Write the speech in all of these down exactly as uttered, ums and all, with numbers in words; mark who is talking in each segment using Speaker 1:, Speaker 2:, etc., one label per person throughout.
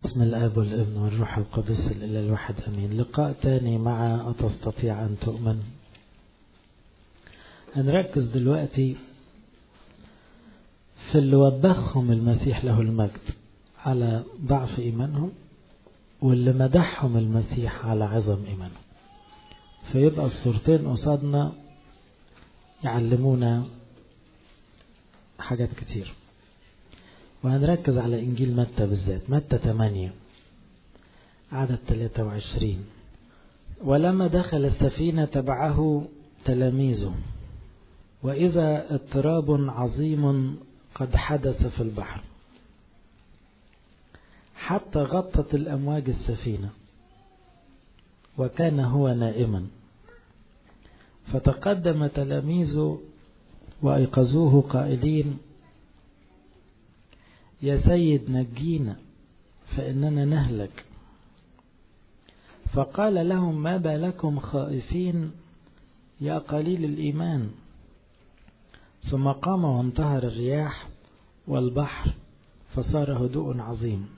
Speaker 1: بسم الآب والابن والروح القدس الإله الواحد أمين. لقاء تاني مع أتستطيع أن تؤمن. هنركز دلوقتي في اللي وبخهم المسيح له المجد على ضعف إيمانهم، واللي مدحهم المسيح على عظم إيمانهم. فيبقى الصورتين قصادنا يعلمونا حاجات كتير، وهنركز على إنجيل متى بالذات، متى ثمانية عدد ثلاثة وعشرين. ولما دخل السفينة تبعه تلاميذه، وإذا اضطراب عظيم قد حدث في البحر حتى غطت الأمواج السفينة، وكان هو نائما. فتقدم تلاميذه وأيقظوه قائلين: يا سيد نجينا فإننا نهلك. فقال لهم: ما بالكم خائفين يا قليل الإيمان؟ ثم قام وانتهر الرياح والبحر فصار هدوء عظيم.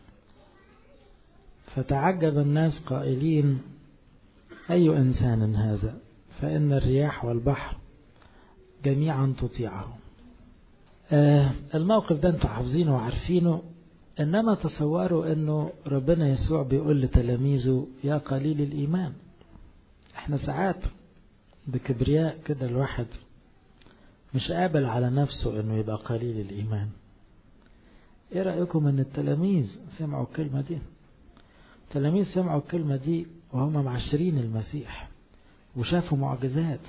Speaker 1: فتعجب الناس قائلين: أي إنسان هذا؟ فإن الرياح والبحر جميعا تطيعه. آه الموقف ده انتوا حافظينه وعارفينه، إنما تصوروا أنه ربنا يسوع بيقول لتلاميذه يا قليل الإيمان. احنا ساعات بكبرياء كده الواحد مش قابل على نفسه أنه يبقى قليل الإيمان. ايه رأيكم أن التلاميذ سمعوا الكلمة دي؟ التلاميذ سمعوا الكلمة دي وهم معشرين المسيح وشافوا معجزات،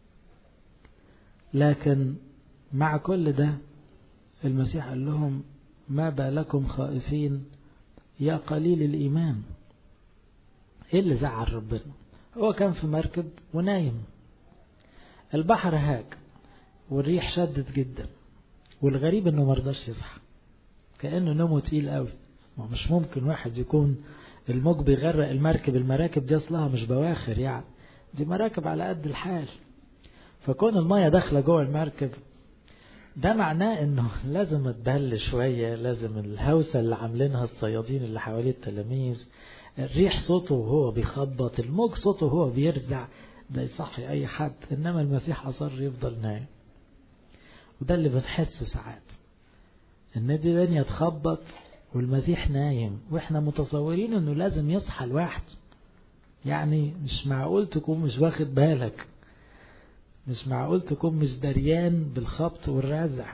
Speaker 1: لكن مع كل ده المسيح قال لهم: ما بالكم خائفين يا قليل الإيمان. ايه اللي زعل ربنا؟ هو كان في مركب ونايم، البحر هاج والريح شدت جدا، والغريب انه مرضاش يصحى، كأنه نومه تقيل قوي. مش ممكن واحد يكون الموج بيغرق المركب، المراكب دي اصلها مش بواخر، يعني دي مراكب على قد الحال. فكون المية داخلة جوه المركب ده معناه انه لازم تبل شوية، لازم الهوسة اللي عاملينها الصيادين اللي حواليه التلاميذ، الريح صوته وهو بيخبط، الموج صوته وهو بيرزع، ده يصحي اي حد. انما المسيح اصر يفضل نايم. وده اللي بنحسه ساعات، ان دي دنيا تخبط والمسيح نايم، واحنا متصورين انه لازم يصحى الواحد. يعني مش معقول تكون مش واخد بالك، مش معقول تكون مش دريان بالخبط والرزع،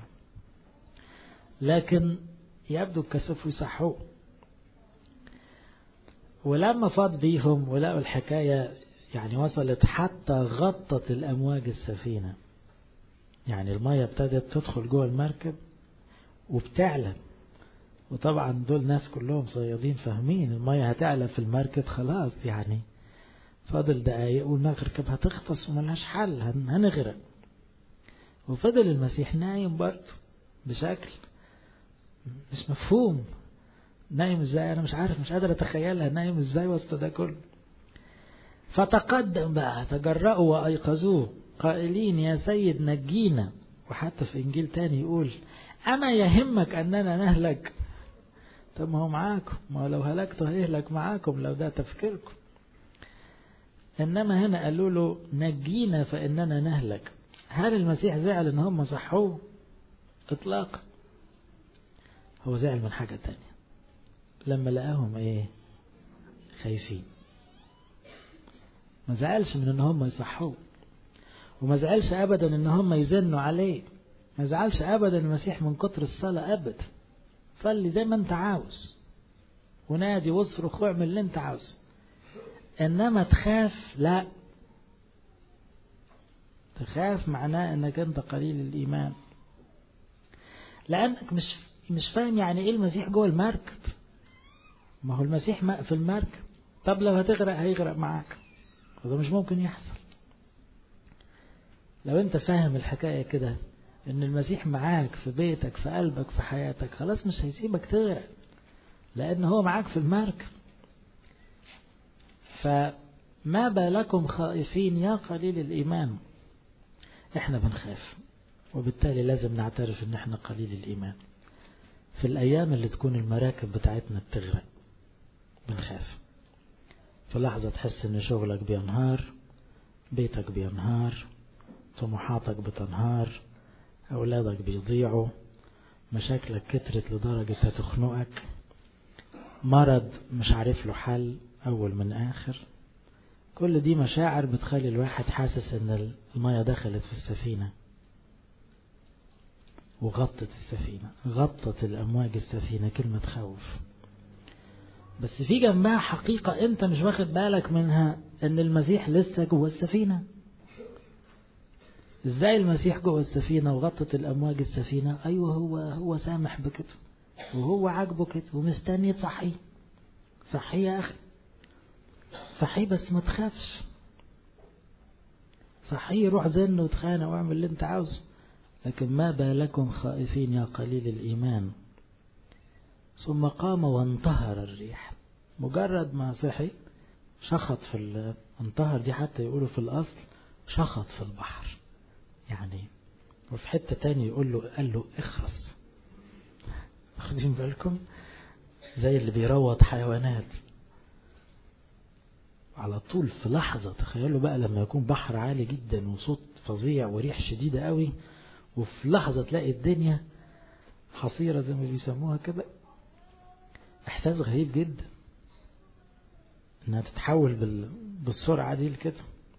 Speaker 1: لكن يبدو الكسف يصحوه. ولما فاض بيهم ولقوا الحكاية يعني وصلت حتى غطت الأمواج السفينة، يعني المية ابتدت تدخل جوه المركب وبتعلى. وطبعا دول ناس كلهم صيادين فاهمين المية هتعلى في المركب خلاص، يعني فاضل دقايق والمركب هتغطس وملهاش حل، هنغرق. وفضل المسيح نايم برضه بشكل مش مفهوم. نايم ازاي؟ انا مش عارف، مش قادر اتخيلها، نايم ازاي وسط ده كله. فتقدم بقى تجرأوا وأيقظوه قائلين: يا سيد نجينا. وحتى في إنجيل تاني يقول: أما يهمك أننا نهلك؟ طب ما هو معاكم، ما هو لو هلكتوا هيهلك معاكم لو ده تفكيركم. إنما هنا قالوا له نجينا فإننا نهلك. هل المسيح زعل إن هم صحوه؟ إطلاقا. هو زعل من حاجة تانية، لما لقاهم إيه؟ خايفين. ما زعلش من إن هم يصحوه، وما زعلش أبدا إن هم يزنوا عليه، ما زعلش أبدا المسيح من كتر الصلاة أبدا. صلي زي ما أنت عاوز ونادي واصرخ واعمل اللي أنت عاوز، إنما تخاف لا. تخاف معناه إنك أنت قليل الإيمان، لأنك مش مش فاهم يعني إيه المسيح جوه المركب. ما هو المسيح في المركب، طب لو هتغرق هيغرق معاك، وده مش ممكن يحصل. لو أنت فاهم الحكاية كده، إن المسيح معاك في بيتك في قلبك في حياتك، خلاص مش هيسيبك تغرق، لأن هو معاك في المركب. فما بالكم خائفين يا قليل الإيمان. احنا بنخاف، وبالتالي لازم نعترف ان احنا قليل الإيمان في الأيام اللي تكون المراكب بتاعتنا بتغرق. بنخاف. في لحظة تحس ان شغلك بينهار، بيتك بينهار، طموحاتك بتنهار، أولادك بيضيعوا، مشاكلك كترت لدرجة هتخنقك، مرض مش عارف له حل أول من آخر. كل دي مشاعر بتخلي الواحد حاسس ان المية دخلت في السفينة وغطت السفينة، غطت الأمواج السفينة. كلمة خوف، بس في جنبها حقيقة انت مش واخد بالك منها، ان المسيح لسه جوه السفينة. ازاي المسيح جوه السفينة وغطت الأمواج السفينة؟ ايوه هو هو سامح بكده، وهو عاجبه كده، ومستني تصحيه. صحيه يا اخي، صحيه، بس ما تخافش. صحيه، روح زن وتخانق واعمل اللي انت عاوزه، لكن ما بالكم خائفين يا قليل الإيمان. ثم قام وانتهر الريح. مجرد ما صحي شخط في انتهر، دي حتى يقولوا في الأصل شخط في البحر يعني. وفي حتة تاني يقول له قال له اخرس. واخدين بالكم؟ زي اللي بيروض حيوانات على طول في لحظة. تخيلوا بقى لما يكون بحر عالي جدا وصوت فظيع وريح شديدة قوي، وفي لحظة تلاقي الدنيا حصيرة زي ما بيسموها كده. احساس غريب جدا انها تتحول بالسرعة دي لكده.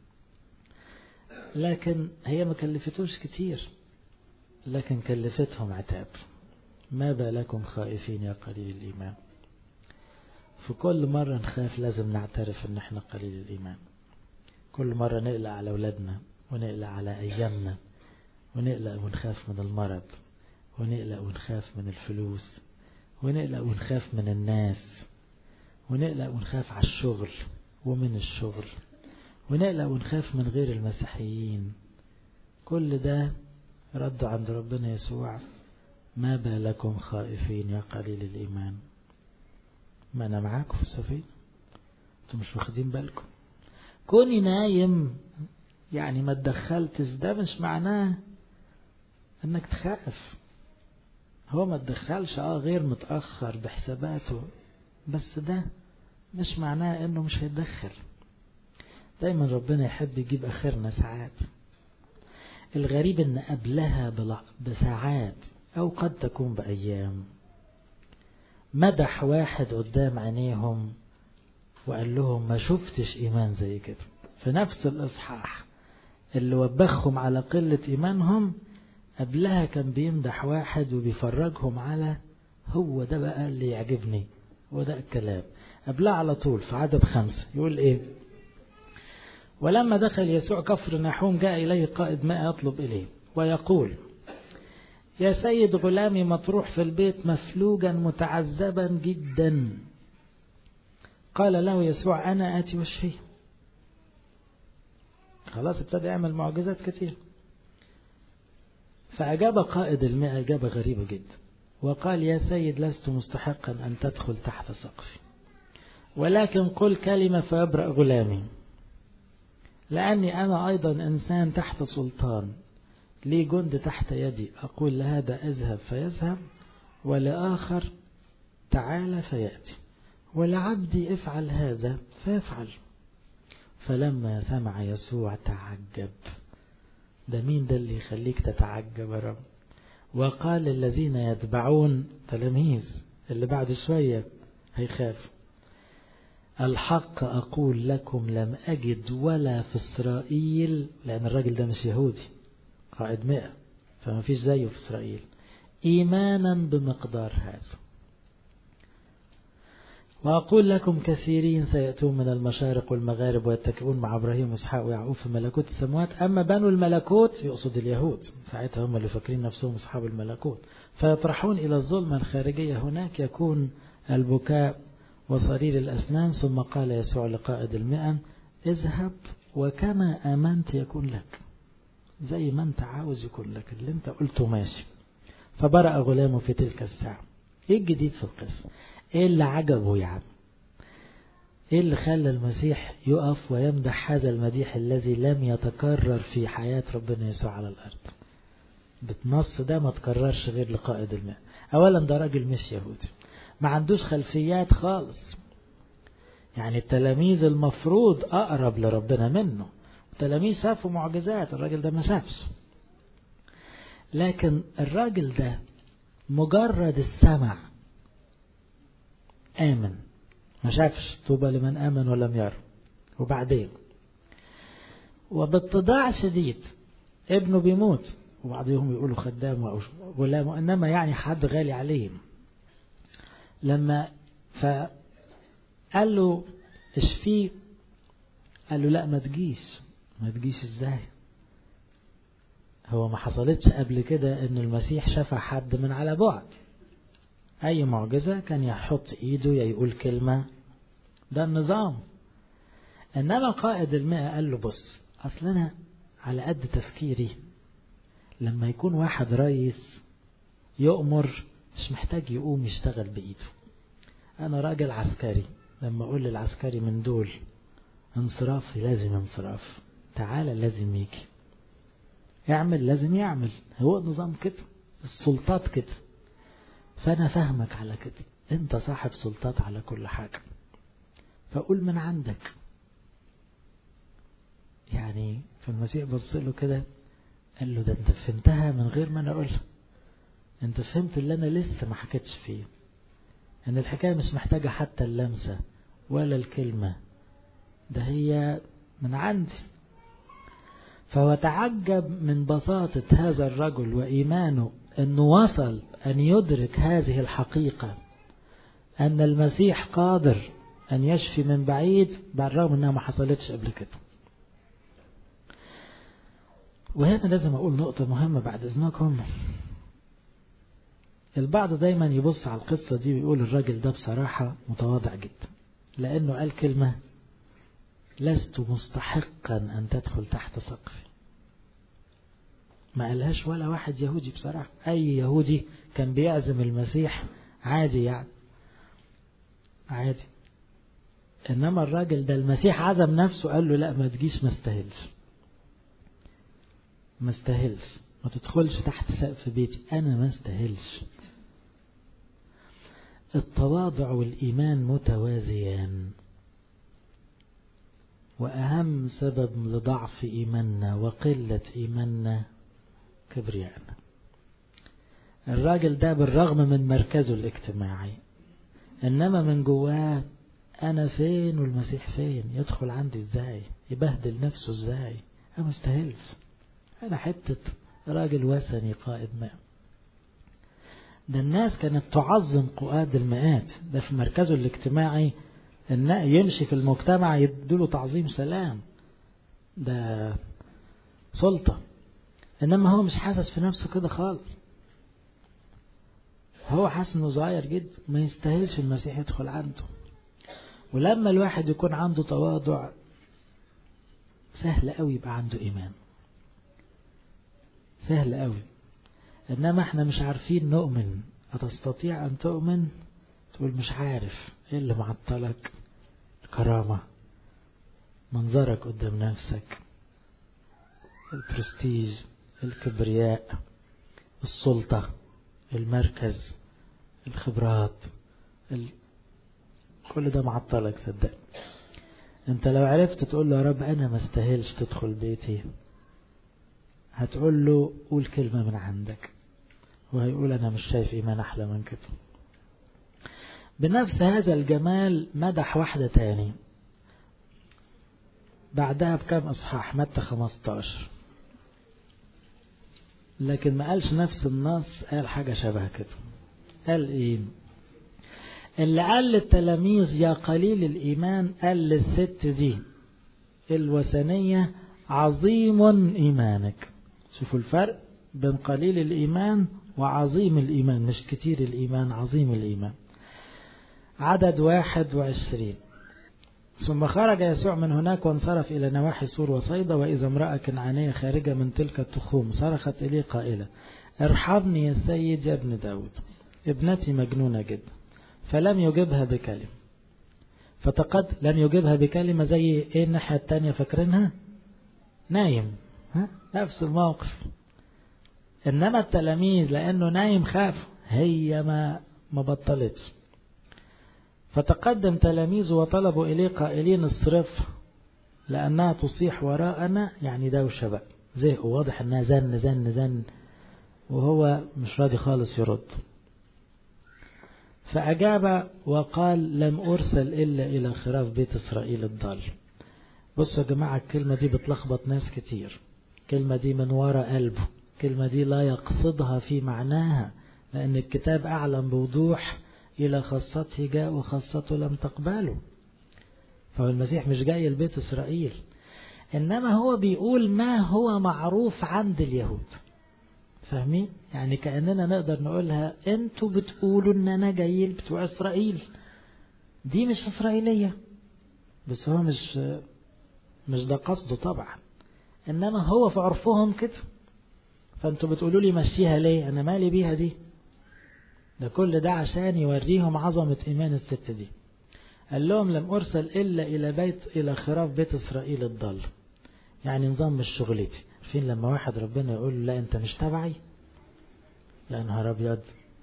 Speaker 1: لكن هي ما كلفتوش كتير، لكن كلفتهم عتاب. ما بالكم خائفين يا قليل الإيمان. في كل مرة نخاف لازم نعترف ان احنا قليل الإيمان. كل مرة نقلق على أولادنا، ونقلق على أيامنا، ونقلق ونخاف من المرض، ونقلق ونخاف من الفلوس، ونقلق ونخاف من الناس، ونقلق ونخاف على الشغل ومن الشغل، ونقلق ونخاف من غير المسيحيين. كل ده رد عند ربنا يسوع. ما بالكم خائفين يا قليل الإيمان. ما أنا معاكم في السفينة، انتم مش واخدين بالكم. كوني نايم يعني ما تدخلتش، ده مش معناه انك تخاف. هو ما تدخلش اه غير متأخر بحساباته، بس ده مش معناه انه مش هيتدخل. دايما ربنا يحب يجيب اخرنا ساعات. الغريب ان قبلها بساعات او قد تكون بايام مدح واحد قدام عينيهم وقال لهم ما شفتش ايمان زي كده. في نفس الاصحاح اللي وبخهم على قلة ايمانهم، قبلها كان بيمدح واحد وبيفرجهم على هو ده بقى اللي يعجبني، هو ده الكلام. قبلها على طول في عدد خمسة يقول ايه؟ ولما دخل يسوع كفر نحوم جاء إليه قائد ماء يطلب إليه ويقول يا سيد غلامي مطروح في البيت مفلوجا متعذبا جدا. قال له يسوع أنا آتي واشفيه. خلاص ابتدى يعمل معجزات كتير. فأجاب قائد الماء إجابة غريبة جدا وقال يا سيد لست مستحقا أن تدخل تحت سقفي، ولكن قل كلمة فيبرأ غلامي، لأني أنا أيضا إنسان تحت سلطان، لي جند تحت يدي، أقول لهذا اذهب فيذهب، ولآخر تعال فيأتي، ولعبدي افعل هذا فيفعل. فلما سمع يسوع تعجب. ده مين ده اللي يخليك تتعجب يا رب؟ وقال الذين يتبعون تلاميذ اللي بعد شوية هيخافوا الحق أقول لكم لم أجد ولا في إسرائيل، لأن الراجل ده مش يهودي قائد مئة فما فيش زيه في إسرائيل، إيمانا بمقدار هذا. وأقول لكم كثيرين سيأتون من المشارق والمغارب ويتكئون مع إبراهيم وإسحاق ويعقوب في ملكوت السماوات، أما بنو الملكوت يقصد اليهود، ساعتها هم اللي فاكرين نفسهم أصحاب الملكوت، فيطرحون إلى الظلمة الخارجية، هناك يكون البكاء وصرير الأسنان. ثم قال يسوع لقائد المئة اذهب وكما آمنت يكون لك، زي ما انت عاوز يكون لك، اللي انت قلته ماشي. فبرأ غلامه في تلك الساعة. ايه الجديد في القصة؟ ايه اللي عجبه يعني؟ ايه اللي خلى المسيح يقف ويمدح هذا المديح الذي لم يتكرر في حياة ربنا يسوع على الأرض؟ بتنص ده ما تكررش غير لقائد الماء. اولا ده راجل مش يهودي، ما عندوش خلفيات خالص، يعني التلاميذ المفروض أقرب لربنا منه، التلاميذ شافوا معجزات، الراجل ده ما شافش. لكن الراجل ده مجرد السمع آمن، ما شافش، طوبى لمن آمن ولم يرى. وبعدين وباتضاع شديد ابنه بيموت، وبعضهم يقولوا خدام أو غلام، إنما يعني حد غالي عليهم. لما فقال له اشفيه، قال له لا ما تجيش. ما تجيش ازاي؟ هو ما حصلتش قبل كده ان المسيح شفى حد من على بعد. اي معجزة كان يحط ايده يا يقول كلمة، ده النظام. انما قائد المئة قال له بص، اصل انا على قد تفكيري، لما يكون واحد رئيس يؤمر مش محتاج يقوم يشتغل بايده. انا راجل عسكري، لما اقول للعسكري من دول انصراف لازم انصراف، تعالى لازم يجي، اعمل لازم يعمل. هو نظام كده، السلطات كده. فانا فاهمك على كده، انت صاحب سلطات على كل حاجة، فقول من عندك. يعني فالمسيح بص له كده قال له ده انت فهمتها من غير ما انا اقولها، انت فهمت اللي انا لسه ما حكيتش فيه، ان الحكاية مش محتاجة حتى اللمسة ولا الكلمة، ده هي من عندي. فهو تعجب من بساطة هذا الرجل وإيمانه أنه وصل أن يدرك هذه الحقيقة، أن المسيح قادر أن يشفي من بعيد، بالرغم أنها ما حصلتش قبل كده. وهنا لازم أقول نقطة مهمة بعد إذنكم. البعض دايما يبص على القصة دي ويقول الراجل ده بصراحة متواضع جدا، لأنه قال كلمة لست مستحقا أن تدخل تحت سقفي. ما قالهاش ولا واحد يهودي بصراحة. أي يهودي كان بيعزم المسيح عادي يعني عادي، إنما الراجل ده المسيح عزم نفسه، قال له لا ما تجيش، ما استاهلش ما استاهلش ما تدخلش تحت سقف بيتي، أنا ما استاهلش. التواضع والإيمان متوازيان، وأهم سبب لضعف إيماننا وقلة إيماننا كبرياءنا. الراجل ده بالرغم من مركزه الاجتماعي، إنما من جواه أنا فين والمسيح فين، يدخل عندي إزاي، يبهدل نفسه إزاي، أنا مستاهلش، أنا حتة راجل وثني قائد ماء. ده الناس كانت تعظم قائد المئات، ده في مركزه الاجتماعي إن يمشي في المجتمع يدوله تعظيم سلام، ده سلطة. إنما هو مش حاسس في نفسه كده خالص، هو حاسس إنه صغير جدا، ما يستاهلش المسيح يدخل عنده. ولما الواحد يكون عنده تواضع سهل قوي يبقى عنده إيمان، سهل قوي. إنما إحنا مش عارفين نؤمن. أتستطيع أن تؤمن؟ تقول مش عارف. إيه اللي معطلك؟ الكرامة، منظرك قدام نفسك، البرستيج، الكبرياء، السلطة، المركز، الخبرات، ال... كل ده معطلك. صدق انت لو عرفت تقول له يا رب انا ما استاهلش تدخل بيتي، هتقول له قول كلمة من عندك، وهيقول انا مش شايف ايمان احلى من كده. بنفس هذا الجمال مدح واحدة تاني بعدها بكام اصحاح، متى خمستاشر، لكن ما قالش نفس النص، قال حاجة شبه كده. قال ايه؟ اللي قال للتلاميذ يا قليل الإيمان، قال للست دي الوثنية عظيم إيمانك. شوفوا الفرق بين قليل الإيمان وعظيم الإيمان، مش كتير الإيمان، عظيم الإيمان. عدد واحد وعشرين. ثم خرج يسوع من هناك وانصرف إلى نواحي سور وصيدا، وإذا امرأة كنعانية خارجة من تلك التخوم صرخت إليه قائلة ارحمني يا سيد يا ابن داود، ابنتي مجنونة جدا. فلم يجبها بكلمة. فتقد لم يجبها بكلمة زي ايه الناحية التانية فاكرينها؟ نايم، ها؟ نفس الموقف. انما التلاميذ لانه نايم خاف، هي ما ما بطلتش. فتقدم تلاميذه وطلبوا إليه قائلين اصرف لأنها تصيح وراءنا، يعني دوشة بقى، زهقوا، واضح أنها زن زن زن، وهو مش راضي خالص يرد. فأجاب وقال لم أرسل إلا إلى خراف بيت إسرائيل الضال. بصوا يا جماعة، الكلمة دي بتلخبط ناس كتير. الكلمة دي من وراء قلبه، الكلمة دي لا يقصدها في معناها، لأن الكتاب أعلم بوضوح إلى خاصته جاء وخاصته لم تقبله. فهو المسيح مش جاي لبيت إسرائيل، إنما هو بيقول ما هو معروف عند اليهود. فاهمين؟ يعني كأننا نقدر نقولها انتوا بتقولوا ان انا جاي بتوع إسرائيل، دي مش إسرائيلية، بس هو مش مش ده قصده طبعا، إنما هو في عرفهم كده. فانتوا بتقولوا لي مشيها ليه؟ أنا مالي بيها دي. ده كل ده عشان يوريهم عظمة إيمان الست دي. قال لهم لم أرسل إلا إلى بيت إلى خراف بيت إسرائيل الضال. يعني نظام مش شغلتي. فين لما واحد ربنا يقول له لا أنت مش تبعي، يا نهار أبيض،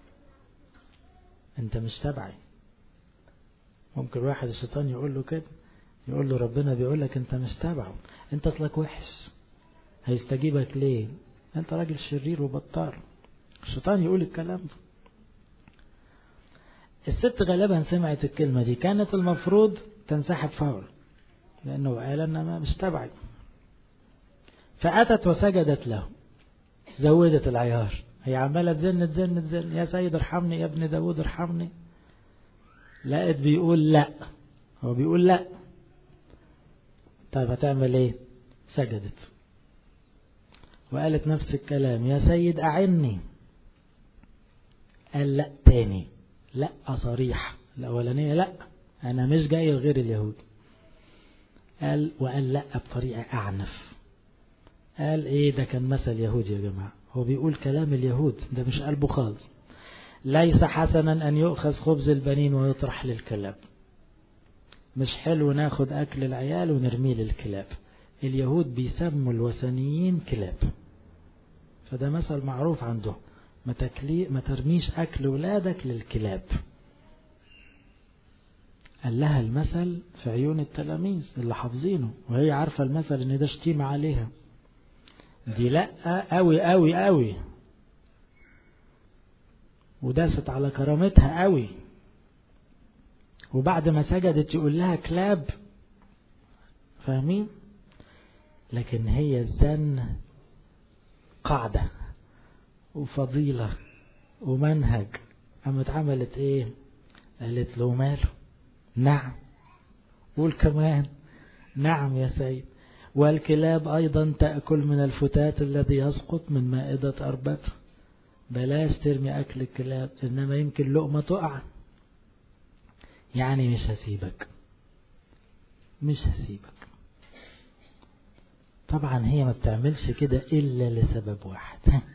Speaker 1: أنت مش تبعي. ممكن واحد الشيطان يقول له كده، يقول له ربنا بيقول لك أنت مش تبعه، أنت أصلك وحش، هيستجيبك ليه؟ أنت راجل شرير وبطار. الشيطان يقول الكلام ده. الست غالبا سمعت الكلمة دي، كانت المفروض تنسحب فورا لأنه قال أنا مش تبعي. فأتت وسجدت له، زودت العيار، هي عمالة تزن تزن تزن، يا سيد ارحمني يا ابن داود ارحمني. لقيت بيقول لا، هو بيقول لا. طيب هتعمل ايه؟ سجدت وقالت نفس الكلام، يا سيد أعني. قال لا تاني، لا صريح. الأولانية لا أنا مش جاي غير اليهود. قال وقال لا بطريقة أعنف. قال إيه ده؟ كان مثل يهودي يا جماعة، هو بيقول كلام اليهود، ده مش قلبه خالص. ليس حسنا أن يؤخذ خبز البنين ويطرح للكلاب. مش حلو ناخد أكل العيال ونرميه للكلاب. اليهود بيسموا الوثنيين كلاب، فده مثل معروف عنده، ما, تكلي ما ترميش أكل ولادك للكلاب. قال لها المثل في عيون التلاميذ اللي حافظينه، وهي عارفة المثل ان ده شتيمة عليها. دي لا قوي قوي قوي، وداست على كرامتها قوي. وبعد ما سجدت يقول لها كلاب. فاهمين؟ لكن هي الزن قاعدة وفضيلة ومنهج. قامت عملت ايه؟ قالت له ماله؟ نعم. قول كمان نعم يا سيد. والكلاب أيضا تأكل من الفتات الذي يسقط من مائدة أربته. بلاش ترمي أكل الكلاب، إنما يمكن لقمة تقع. يعني مش هسيبك، مش هسيبك. طبعا هي ما بتعملش كده إلا لسبب واحد،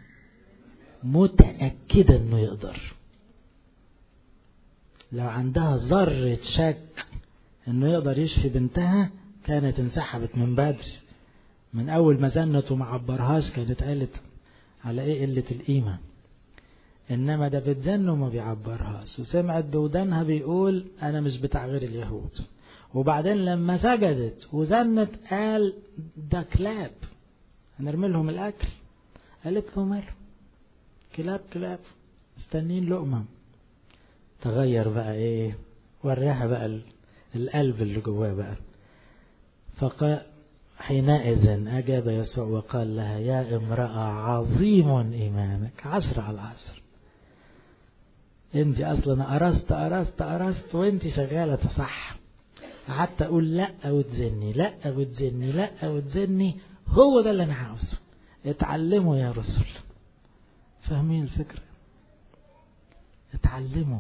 Speaker 1: متأكدة إنه يقدر. لو عندها ذرة شك إنه يقدر يشفي بنتها كانت انسحبت من بدري، من أول ما زنت وما عبرهاش كانت قالت على إيه قلة القيمة. إنما ده بتزن وما بيعبرهاش، وسمعت بودانها بيقول أنا مش بتاع غير اليهود. وبعدين لما سجدت وزنت قال ده كلاب، هنرمي لهم الأكل. قالت له ماله؟ كلاب كلاب استنين لقمة. تغير بقى إيه؟ وراها بقى القلب اللي جواه بقى. فقال حينئذ أجاب يسوع وقال لها يا امرأة عظيم إيمانك، عشر على عشر. انت اصلا أرست أرست أرست وانت شغالة صح. قعدت أقول لا وتزني لا وتزني لا وتزني، هو ده اللي أنا عاوزه. اتعلموا يا رسل. فاهمين الفكرة؟ اتعلموا.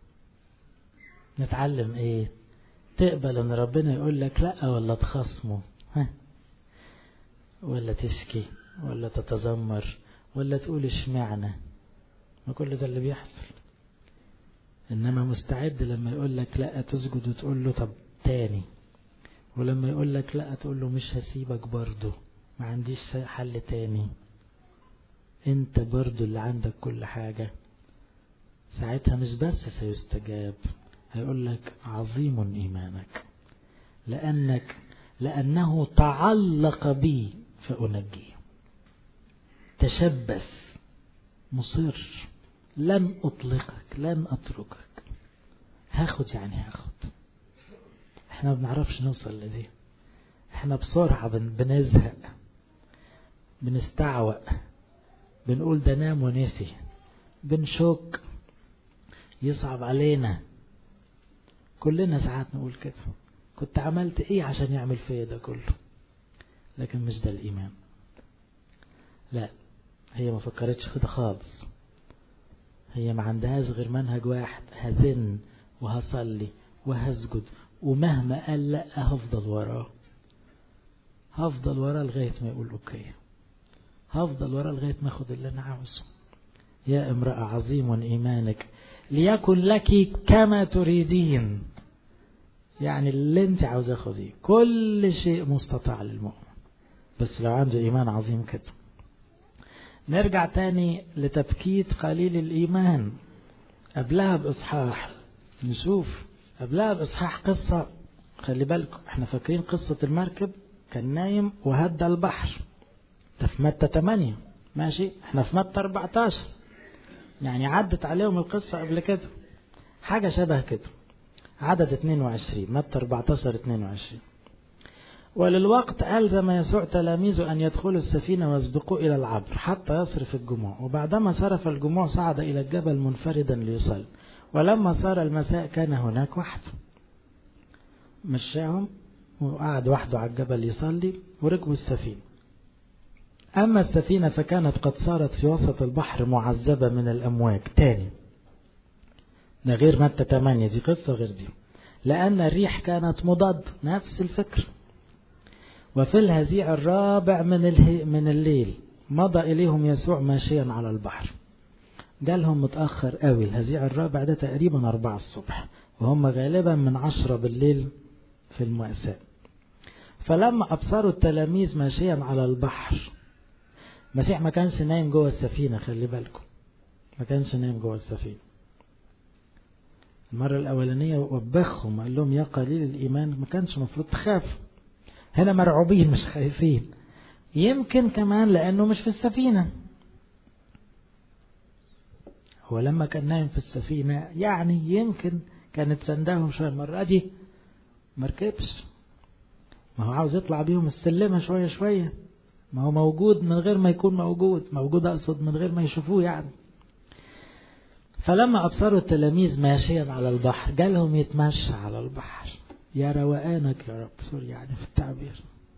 Speaker 1: نتعلم ايه؟ تقبل ان ربنا يقول لك لا ولا تخصمه؟ ها؟ ولا تشكي ولا تتذمر ولا تقول اشمعنى؟ ما كل ده اللي بيحصل. انما مستعد لما يقول لك لا تسجد وتقول له طب تاني، ولما يقول لك لا تقول له مش هسيبك برضه، ما عنديش حل تاني، انت برضه اللي عندك كل حاجة. ساعتها مش بس سيستجاب، هيقول لك عظيم إيمانك، لأنك لأنه تعلق بي فأنجيه. تشبث، مصر، لن أطلقك، لن أتركك، هاخد يعني هاخد. احنا ما بنعرفش نوصل لدي، احنا بسرعة بنزهق، بنستعوق، بنقول ده نام ونسي، بنشك، يصعب علينا. كلنا ساعات نقول كده، كنت عملت ايه عشان يعمل فيا ده كله؟ لكن مش ده الإيمان. لا، هي ما فكرتش كده خالص. هي ما عندهاش غير منهج واحد، هزن وهصلي وهسجد، ومهما قال لا هفضل وراه، هفضل وراه لغاية ما يقول اوكي، هفضل وراه لغاية ما اخد اللي انا عاوزه. يا امرأة عظيم إيمانك ليكن لك كما تريدين. يعني اللي انت عاوزة خذيه، كل شيء مستطاع للمؤمن، بس لو عنده إيمان عظيم كده. نرجع تاني لتبكيت قليل الإيمان. قبلها بإصحاح نشوف، قبلها بإصحاح قصة، خلي بالكم احنا فاكرين قصة المركب، كان نايم وهدى البحر، ده في متى ثمانية، ماشي، احنا في متى أربعة عشر، يعني عدت عليهم القصة قبل كده، حاجة شبه كده. عدد اثنين وعشرين، متى أربعة عشر اثنين وعشرين. وللوقت ألزم يسوع تلاميذه أن يدخلوا السفينة ويسبقوا إلى العبر حتى يصرف الجموع، وبعدما صرف الجموع صعد إلى الجبل منفردا ليصلي، ولما صار المساء كان هناك وحده. مشاهم وقعد وحده على الجبل يصلي، وركبوا السفينة. أما السفينة فكانت قد صارت في وسط البحر معذبة من الأمواج. تاني، ده غير متى ثمانية، دي قصة غير دي، لأن الريح كانت مضاد، نفس الفكر. وفي الهزيع الرابع من اله... من الليل مضى إليهم يسوع ماشيا على البحر. جالهم متأخر قوي، الهزيع الرابع ده تقريبا أربعة الصبح، وهم غالبا من عشرة بالليل في المأساة. فلما أبصروا التلاميذ ماشيا على البحر، مسيح ما كانش نايم جوه السفينة، خلي بالكم، ما كانش نايم جوه السفينة. المرة الأولانية وبخهم قال لهم يا قليل الإيمان، ما كانش مفروض تخاف. هنا مرعوبين مش خايفين، يمكن كمان لأنه مش في السفينة. هو لما كان نايم في السفينة يعني يمكن كانت سندهم شوية، المرة دي مركبش، ما هو عاوز يطلع بيهم السلمة شوية شوية، ما هو موجود من غير ما يكون موجود، موجود أقصد من غير ما يشوفوه يعني. فلما أبصروا التلاميذ ماشيا على البحر، جالهم يتمشى على البحر. يا روقانك يا رب، سوري يعني في التعبير،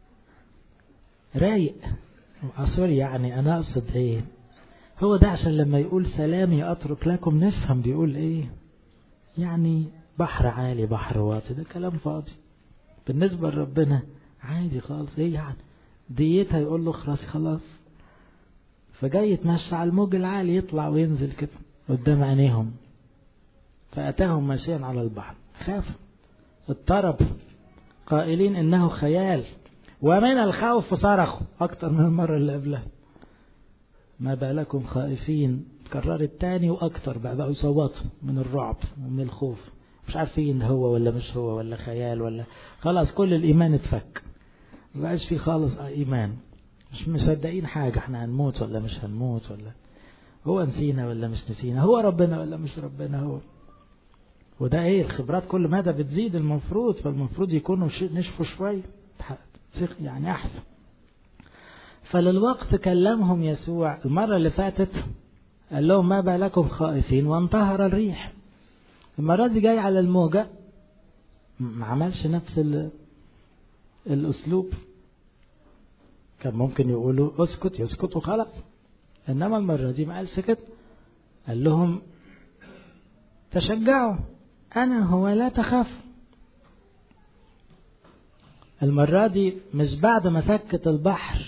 Speaker 1: رايق، سوري يعني أنا أقصد إيه، هو ده عشان لما يقول سلامي أترك لكم نفهم بيقول إيه. يعني بحر عالي بحر واطي ده كلام فاضي بالنسبة لربنا، عادي خالص. إيه يعني ديتها يقول له خلاص خلاص. فجاي يتمشى على الموج العالي، يطلع وينزل كده قدام عينيهم. فأتاهم ماشيا على البحر، خافوا اضطرب قائلين إنه خيال، ومن الخوف صرخوا أكتر من المرة اللي قبلها. ما بالكم خائفين، تكررت تاني وأكتر بقى، بقوا يصوتوا من الرعب ومن الخوف، مش عارفين هو ولا مش هو ولا خيال ولا، خلاص كل الإيمان اتفك، مبقاش فيه خالص إيمان، مش مصدقين حاجة، احنا هنموت ولا مش هنموت، ولا هو نسينا ولا مش نسينا، هو ربنا ولا مش ربنا هو. وده ايه الخبرات كل مدى بتزيد المفروض، فالمفروض يكونوا نشفوا شوية يعني أحسن. فللوقت كلمهم يسوع. المرة اللي فاتت قال لهم ما بالكم خائفين وانتهر الريح. المرة دي جاي على الموجة، ما عملش نفس الأسلوب، كان ممكن يقولوا اسكت يسكت وخلاص، إنما المرة دي ما قالش كده، قال لهم تشجعوا أنا هو لا تخاف. المرة دي مش بعد ما سكت البحر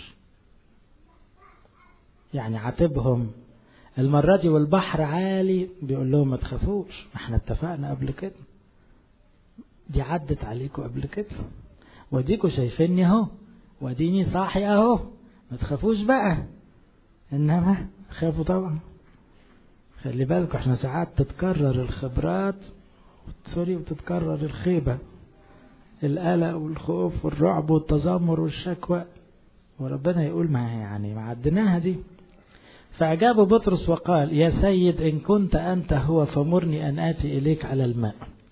Speaker 1: يعني عاتبهم، المرة دي والبحر عالي بيقول لهم ما تخافوش، احنا اتفقنا قبل كده، دي عدت عليكم قبل كده، وديكوا شايفيني اهو، وديني صاحي اهو، ما تخافوش بقى. انما خافوا طبعا. خلي بالكم احنا ساعات تتكرر الخبرات سوري وتتكرر الخيبة، القلق والخوف والرعب والتذمر والشكوى، وربنا يقول ما يعني ما عدناها دي. فأجاب بطرس وقال يا سيد إن كنت أنت هو فمرني أن آتي إليك على الماء.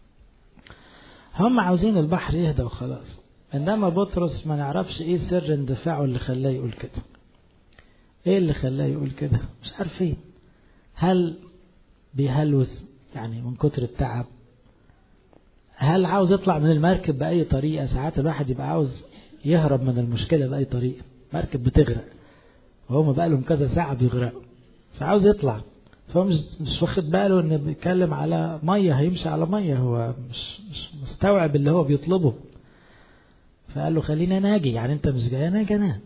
Speaker 1: هم عاوزين البحر يهدى وخلاص، إنما بطرس ما نعرفش إيه سر اندفاعه اللي خلاه يقول كده. إيه اللي خلاه يقول كده؟ مش عارفين. هل بيهلوس يعني من كتر التعب؟ هل عاوز يطلع من المركب بأي طريقة؟ ساعات الواحد يبقى عاوز يهرب من المشكلة بأي طريقة، مركب بتغرق وهم بقى لهم كذا ساعة بيغرقوا، فعاوز يطلع، فهو مش مش واخد باله إن بيتكلم على مية، هيمشي على مية، هو مش مش مستوعب اللي هو بيطلبه. فقال له خلينا ناجي، يعني أنت مش جاي أنا جانا،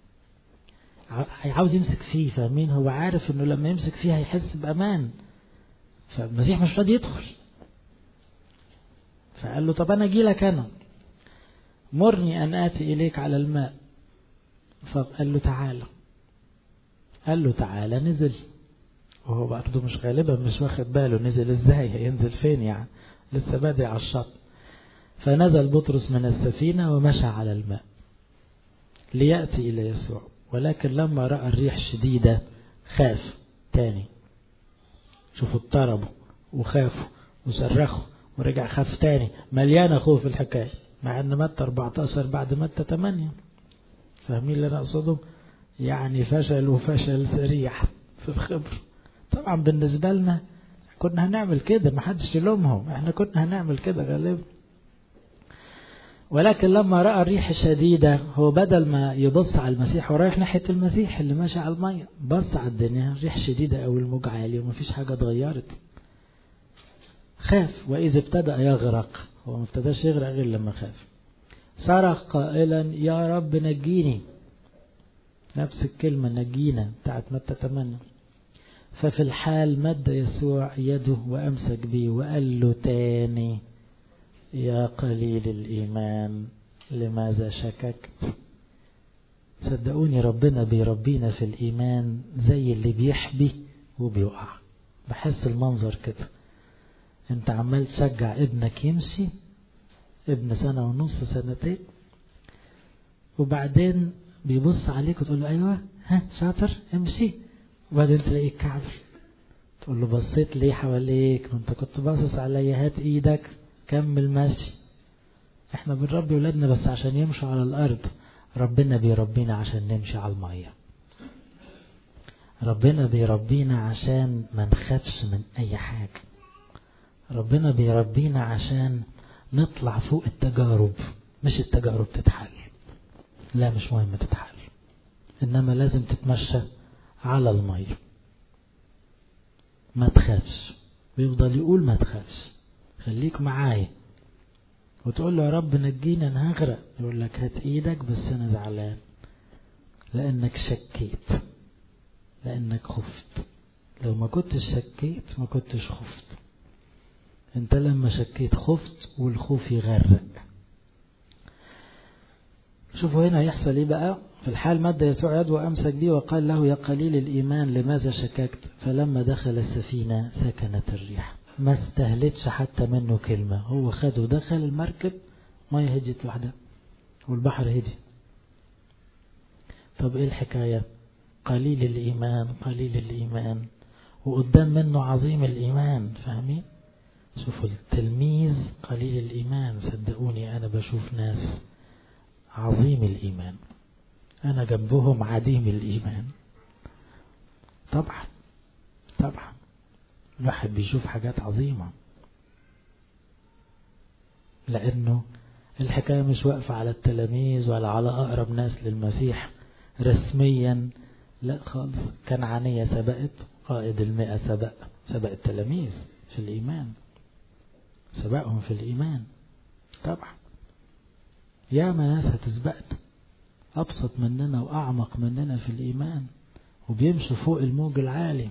Speaker 1: عاوز يمسك فيه. فاهمين؟ هو عارف إنه لما يمسك فيه هيحس بأمان، فالمسيح مش راضي يدخل. فقال له طب أنا أجي لك أنا، مرني أن آتي إليك على الماء. فقال له تعالى. قال له تعالى، نزل، وهو برضه مش غالبا مش واخد باله نزل ازاي، هينزل فين يعني، لسه بادئ على الشط. فنزل بطرس من السفينة ومشى على الماء ليأتي إلى يسوع، ولكن لما رأى الريح شديدة خاف تاني. شوفوا اضطربوا وخافوا وصرخوا ورجع خاف تاني، مليانة خوف الحكاية، مع ان متى أربعتاشر بعد متى ثمانية. فاهمين اللي انا اقصده؟ يعني فشل وفشل سريع في الخبر. طبعا بالنسبة لنا كنا هنعمل كده، ما حدش يلومهم، احنا كنا هنعمل كده غالبا. ولكن لما رأى الريح الشديدة، هو بدل ما يبص على المسيح ورايح ناحية المسيح اللي ماشي على المية، بص على الدنيا، ريح شديدة او الموج عالي ومفيش حاجة اتغيرت، خاف. وإذا ابتدأ يغرق، هو ما ابتداش يغرق غير لما خاف، صرخ قائلا يا رب نجيني. نفس الكلمة نجينا بتاعت متى ثمانية. ففي الحال مد يسوع يده وأمسك بيه وقال له تاني يا قليل الإيمان لماذا شككت. صدقوني ربنا بيربينا في الإيمان زي اللي بيحبي وبيقع. بحس المنظر كده، انت عمال تشجع ابنك يمشي، ابن سنة ونص سنتين، وبعدين بيبص عليك وتقول له ايوه ها شاطر امشي، وبعدين تلاقيه كعب، تقول له بصيت ليه حواليك، ما انت كنت باصص عليا، هات ايدك كمل ماشي. احنا بنربي ولادنا بس عشان يمشوا على الارض، ربنا بيربينا عشان نمشي على المية. ربنا بيربينا عشان ما نخافش من اي حاجة. ربنا بيربينا عشان نطلع فوق التجارب، مش التجارب تتحل، لا مش مهم تتحل، انما لازم تتمشى على المية، ما تخافش. بيفضل يقول ما تخافش، خليك معايا، وتقول له يا رب نجينا انا هغرق، يقول لك هات ايدك بس انا زعلان لانك شكيت، لانك خفت. لو ما كنتش شكيت ما كنتش خفت، انت لما شكيت خفت، والخوف يغرق. شوفوا هنا يحصل ايه بقى. في الحال مد يسوع يده وامسك بيه وقال له يا قليل الايمان لماذا شككت. فلما دخل السفينة سكنت الريح. ما استهلتش حتى منه كلمة، هو خده دخل المركب، مية هديت لوحدها والبحر هدي. طب ايه الحكاية؟ قليل الايمان قليل الايمان، وقدام منه عظيم الايمان. فاهمين؟ شوفوا التلميذ قليل الإيمان، صدقوني أنا بشوف ناس عظيم الإيمان، أنا جنبهم عديم الإيمان. طبعا طبعا الواحد بيشوف حاجات عظيمة، لأنه الحكاية مش واقفة على التلاميذ ولا على أقرب ناس للمسيح رسميا، لا خالص. كنعانية سبقت، قائد المئة سبق سبق التلاميذ في الإيمان، سبقهم في الإيمان. طبعا ياما ناس هتسبقنا أبسط مننا وأعمق مننا في الإيمان، وبيمشوا فوق الموج العالي.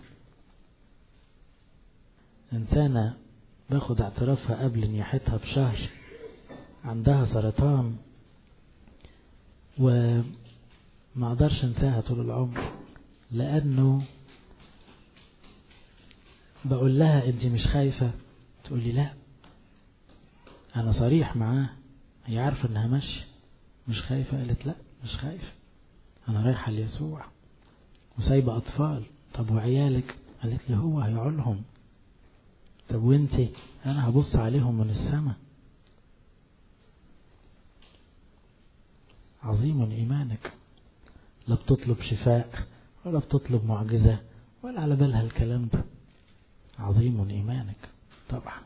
Speaker 1: إنسانة باخد اعترافها قبل نياحتها بشهر، عندها سرطان وما اقدرش انساها طول العمر، لأنه بقول لها انت مش خايفة؟ تقول لي لا، أنا صريح معاه، هي عارفة أنها ماشية مش خايفة، قالت لا مش خايفة، أنا رايحة ليسوع وسايبة أطفال. طب وعيالك؟ قالت لي هو هيعولهم. طب وانتي؟ أنا هبص عليهم من السماء. عظيم إيمانك، لا بتطلب شفاء ولا بتطلب معجزة ولا على بالها الكلام ده. عظيم إيمانك طبعا.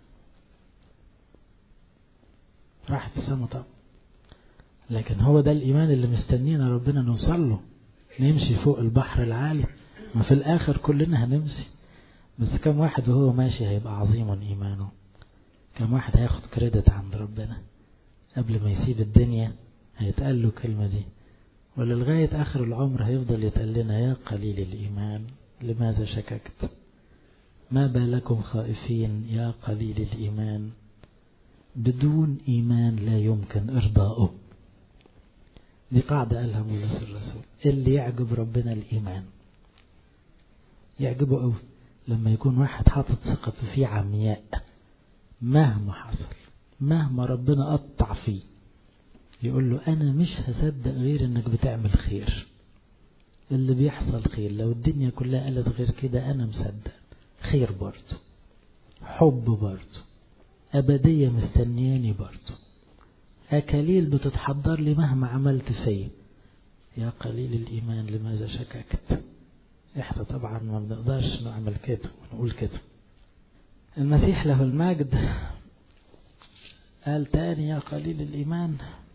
Speaker 1: راحت السماء طبعا، لكن هو ده الإيمان اللي مستنينا ربنا نوصل له، نمشي فوق البحر العالي. ما في الآخر كلنا هنمشي، بس كم واحد وهو ماشي هيبقى عظيم إيمانه؟ كم واحد هياخد كريدت عند ربنا قبل ما يسيب الدنيا هيتقال له كلمة دي، ولا لغاية آخر العمر هيفضل يتقال لنا يا قليل الإيمان لماذا شككت؟ ما بالكم خائفين يا قليل الإيمان. بدون إيمان لا يمكن إرضاؤه. دي قاعدة قالها بولس الرسول، اللي يعجب ربنا الإيمان. يعجبه قوي لما يكون واحد حاطط ثقته فيه عمياء، مهما حصل مهما ربنا قطع فيه يقول له أنا مش هصدق غير إنك بتعمل خير. اللي بيحصل خير، لو الدنيا كلها قالت غير كده أنا مصدق خير برضه، حب برضه، أبدية مستنياني برضه، أكاليل بتتحضر لي مهما عملت فيه. يا قليل الإيمان لماذا شككت؟ إحنا طبعا ما بنقدرش نعمل كده ونقول كده. المسيح له المجد قال تاني يا قليل الإيمان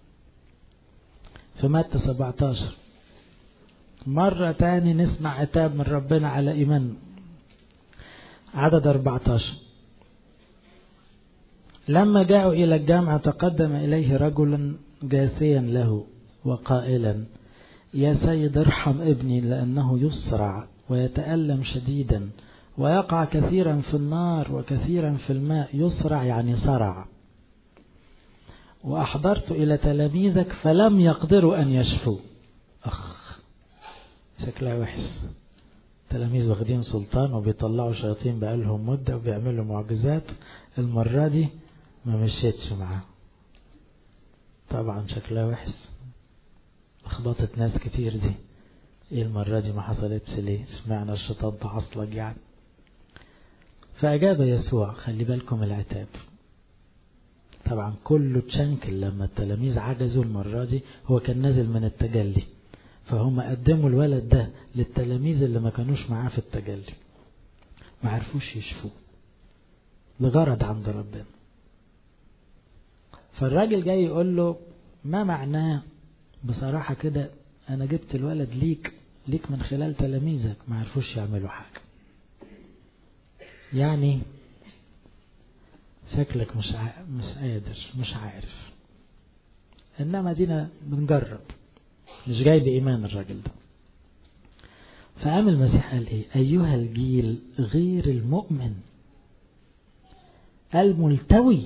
Speaker 1: في متى سبعة عشر. مرة تاني نسمع عتاب من ربنا على إيمان. عدد أربعة عشر. لما جاءوا إلى الجامع تقدم إليه رجل جاثيا له وقائلا يا سيد ارحم ابني لأنه يصرع ويتألم شديدا ويقع كثيرا في النار وكثيرا في الماء. يصرع يعني صرع. وأحضرت إلى تلاميذك فلم يقدروا أن يشفوا. أخ شكلها وحش. تلاميذ واخدين سلطان وبيطلعوا شياطين بقالهم مدة وبيعملوا معجزات، المرة دي ما مشيتش معاه. طبعا شكلها وحش، اخبطت ناس كتير دي. ايه المرة دي ما حصلتش ليه؟ اسمعنا الشيطان تعصلك يعني. فأجاب يسوع، خلي بالكم العتاب طبعا كله تشنكل. لما التلاميذ عجزوا المرة دي هو كان نازل من التجلي، فهم قدموا الولد ده للتلاميذ اللي ما كانوش معاه في التجلي، ما عرفوش يشفوه لغرض عند ربنا. فالراجل جاي يقول له ما معناه بصراحة كده، أنا جبت الولد ليك ليك من خلال تلاميذك ما عرفوش يعملوا حاجة. يعني شكلك مش ع... مش قادر مش عارف، إنما دينا بنجرب. مش جاي بإيمان الراجل ده. فقام المسيح قال إيه؟ أيها الجيل غير المؤمن الملتوي.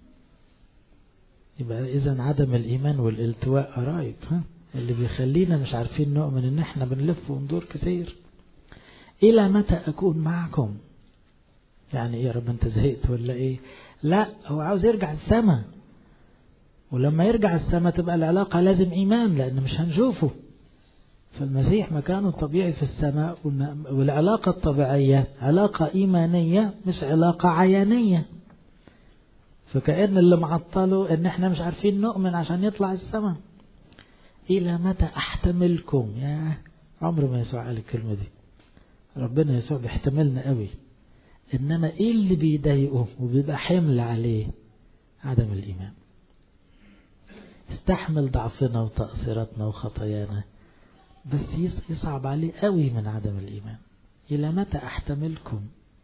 Speaker 1: يبقى إذن عدم الإيمان والالتواء قريب، ها اللي بيخلينا مش عارفين نؤمن إن إحنا بنلف وندور كتير. إلى متى أكون معكم؟ يعني إيه يا رب أنت زهقت ولا إيه؟ لا، هو عاوز يرجع السماء، ولما يرجع السماء تبقى العلاقة لازم إيمان لأن مش هنشوفه. فالمسيح مكانه الطبيعي في السماء، والعلاقة الطبيعية علاقة إيمانية مش علاقة عيانية. فكأن اللي معطله إن إحنا مش عارفين نؤمن عشان يطلع السماء. إلى متى أحتملكم؟ يا عمر ما يسوع قال الكلمة دي. ربنا يسوع بيحتملنا قوي، إنما إيه اللي بيضايقه وبيبقى حمل عليه؟ عدم الإيمان. استحمل ضعفنا وتقصيراتنا وخطايانا، بس يصعب عليه قوي من عدم الإيمان. إلى متى أحتملكم؟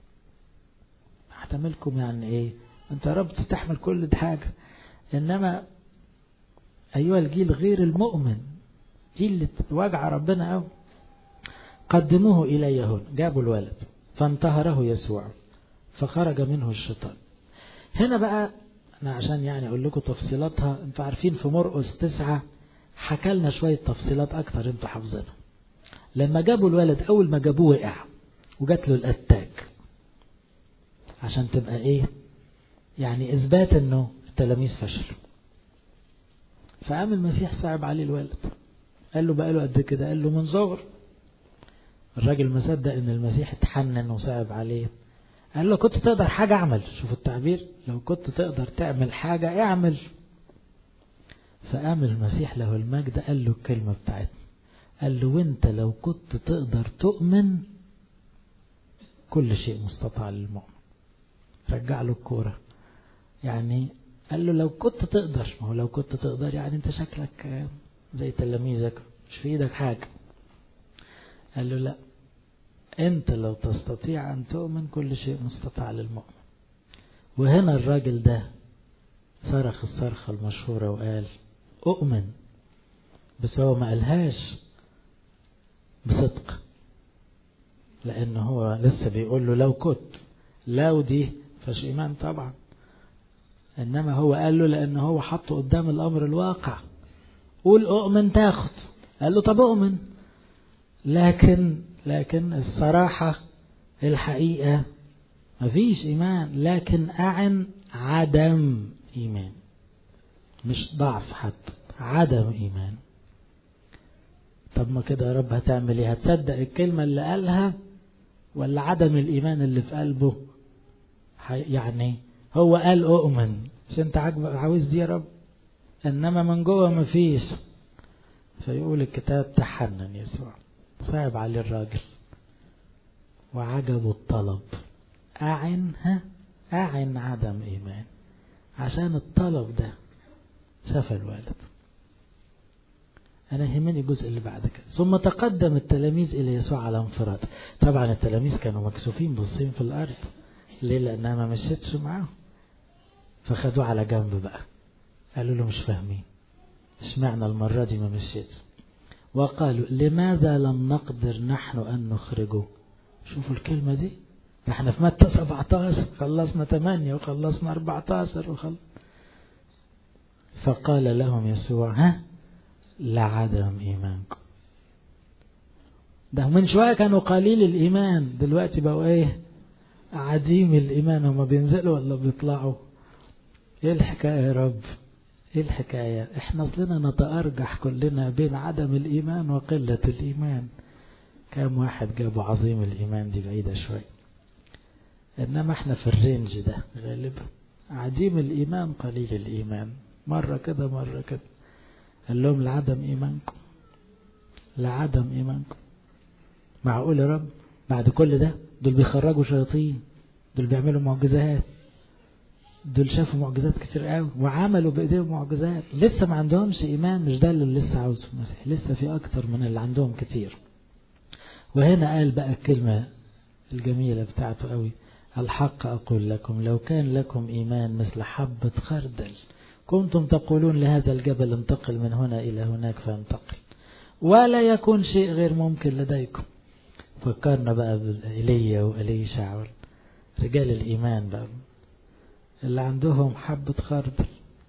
Speaker 1: أحتملكم يعني إيه؟ أنت يا رب تستحمل كل دي حاجة، إنما أيها الجيل غير المؤمن، جيل اللي تواجع ربنا قوي. قدموه إلي هون. جابوا الولد فانتهره يسوع فخرج منه الشيطان. هنا بقى أنا عشان يعني أقول لكم تفصيلاتها، أنتوا عارفين في مرقس تسعة حكى لنا شوية تفصيلات أكتر أنتوا حافظينها. لما جابوا الولد أول ما جابوه وقع وجات له الأتاك، عشان تبقى إيه يعني إثبات إنه التلاميذ فشلوا. فقام المسيح صعب عليه الولد، قال له بقى له قد كده، قال له من صغر. الراجل ما صدق ان المسيح اتحنن وصعب عليه، قال له كنت تقدر حاجة اعمل. شوفوا التعبير، لو كنت تقدر تعمل حاجة اعمل. فقام المسيح له المجد قال له الكلمة بتاعتنا، قال له وانت لو كنت تقدر تؤمن كل شيء مستطاع للمؤمن. رجع له الكورة، يعني قال له لو كنت تقدر. ما هو لو كنت تقدر يعني انت شكلك زي تلاميذك مش في ايدك حاجة. قال له لا، انت لو تستطيع ان تؤمن كل شيء مستطاع للمؤمن. وهنا الراجل ده صرخ الصرخة المشهورة وقال اؤمن، بس هو ما قالهاش بصدق، لانه هو لسه بيقول له لو كنت، لو دي فش ايمان طبعا. انما هو قال له لانه هو حطه قدام الامر الواقع، قول اؤمن تاخد. قال له طب اؤمن، لكن لكن الصراحة الحقيقة مفيش ايمان، لكن اعن عدم ايمان، مش ضعف حتى، عدم ايمان. طب ما كده يا رب هتعمل ايه؟ هتصدق الكلمة اللي قالها ولا عدم الايمان اللي في قلبه؟ يعني هو قال اؤمن، مش انت عاوز دي يا رب، انما من جوه مفيش. فيقول الكتاب تحنن يسوع، صعب عليه الراجل وعجبه الطلب، اعنها اعن عدم ايمان. عشان الطلب ده شاف الولد. أنا يهمني الجزء اللي بعد كده. ثم تقدم التلاميذ إلى يسوع على انفراد. طبعا التلاميذ كانوا مكسوفين باصين في الأرض، ليه؟ لأنها ما مشيتش معاهم. فخدوه على جنب بقى، قالوا له مش فاهمين اشمعنى المرة دي ما مشيتش. وقالوا لماذا لم نقدر نحن أن نخرجه؟ شوفوا الكلمة دي، احنا في متى سبعة عشر خلصنا ثمانية وخلصنا أربعة عشر وخلص. فقال لهم يسوع ها لعدم إيمانكم. ده من شوية كانوا قليل الإيمان، دلوقتي بقوا ايه؟ عديم الإيمان. هما بينزلوا ولا بيطلعوا؟ ايه الحكاية يا رب؟ ايه الحكاية؟ احنا اصلنا نتأرجح كلنا بين عدم الإيمان وقلة الإيمان. كام واحد جابوا عظيم الإيمان دي بعيدة شوي، إنما احنا في الرينج ده غالبا، عديم الإيمان قليل الإيمان، مرة كده مرة كده. قال لهم لعدم إيمانكم، لعدم إيمانكم. معقول يا رب بعد كل ده؟ دول بيخرجوا شياطين، دول بيعملوا معجزات، دول شافوا معجزات كتير قوي وعملوا بإيديهم معجزات، لسه ما عندهمش إيمان. مش ده اللي لسه عاوزه المسيح، لسه في أكتر من اللي عندهم كتير. وهنا قال بقى الكلمة الجميلة بتاعته قوي، الحق أقول لكم لو كان لكم إيمان مثل حبة خردل كنتم تقولون لهذا الجبل انتقل من هنا إلى هناك فانتقل ولا يكون شيء غير ممكن لديكم. فكرنا بقى بإيليا وإليشع رجال الإيمان بقى اللي عندهم حبة خردل.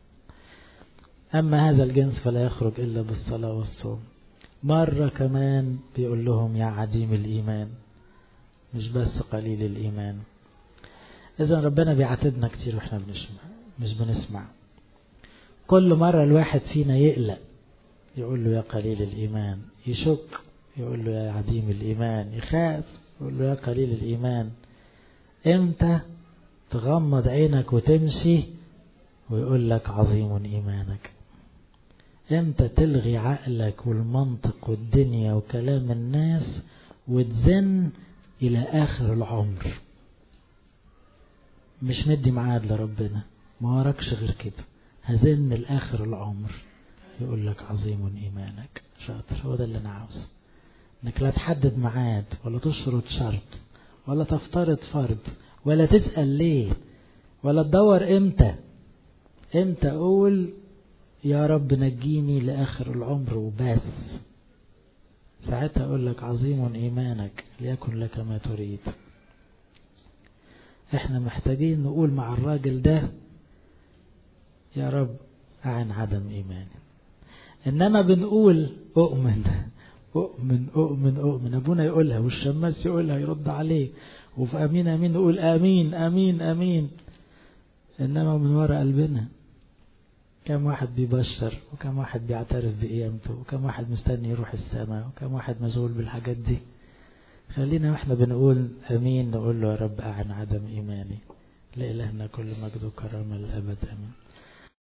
Speaker 1: أما هذا الجنس فلا يخرج إلا بالصلاة والصوم. مرة كمان بيقول لهم يا عديم الإيمان، مش بس قليل الإيمان. إذن ربنا بيعاتبنا كتير وإحنا بنسمع مش بنسمع. كل مرة الواحد فينا يقلق يقول له يا قليل الإيمان، يشك يقول له يا عديم الإيمان، يخاف يقول له يا قليل الإيمان. إمتى تغمض عينك وتمشي ويقول لك عظيم إيمانك؟ إمتى تلغي عقلك والمنطق والدنيا وكلام الناس وتزن إلى آخر العمر؟ مش مدي معاد لربنا، ما وراكش غير كده، هزن لآخر العمر يقول لك عظيم إيمانك. شاطر، هو ده اللي أنا عاوزه، إنك لا تحدد معاد ولا تشرط شرط ولا تفترض فرض ولا تسأل ليه ولا تدور إمتى. إمتى أقول يا رب نجيني لآخر العمر وبس، ساعتها أقول لك عظيم إيمانك ليكن لك ما تريد. إحنا محتاجين نقول مع الراجل ده يا رب أعن عدم إيماني. إنما بنقول أؤمن أؤمن أؤمن أؤمن، أبونا يقولها والشماس يقولها يرد عليه، وفي أمين أمين نقول آمين آمين آمين، إنما من وراء قلبنا كم واحد بيبشر، وكم واحد بيعترف بقيامته، وكم واحد مستني يروح السماء، وكم واحد مشغول بالحاجات دي. خلينا واحنا بنقول امين نقول له يا رب اعن عدم ايماني. لإلهنا كل مجد وكرامة للأبد، امين.